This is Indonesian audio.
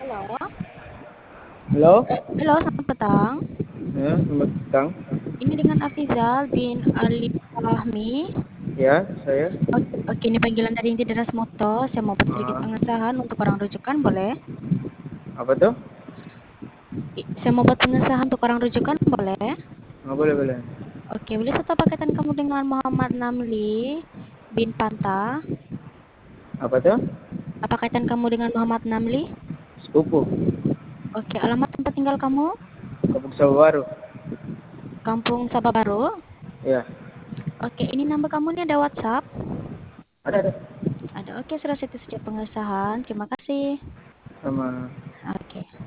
Halo, Halo, halo, selamat petang. ya, selamat petang. Ini dengan Afizal bin Ali Fahmi. Ya, saya. Oke, ini panggilan dari Inti Deras Moto. Saya mau buat sedikit Ah, pengesahan untuk orang rujukan, boleh? apa tuh? Saya mau buat pengesahan untuk orang rujukan, boleh? Nggak boleh, boleh. Oke, boleh serta pakaian kamu dengan Muhammad Namli bin Panta. Apa tuh? Apa kaitan kamu dengan Muhammad Namli? Sepupu. Oke, alamat tempat tinggal kamu? Kapuk Sawah Baru. Kampung Sabah Baru. Ya, Oke, ini nama kamu ini ada WhatsApp? ada. Ada. Oke, sudah situ saja pengesahan. Terima kasih. Sama. Oke.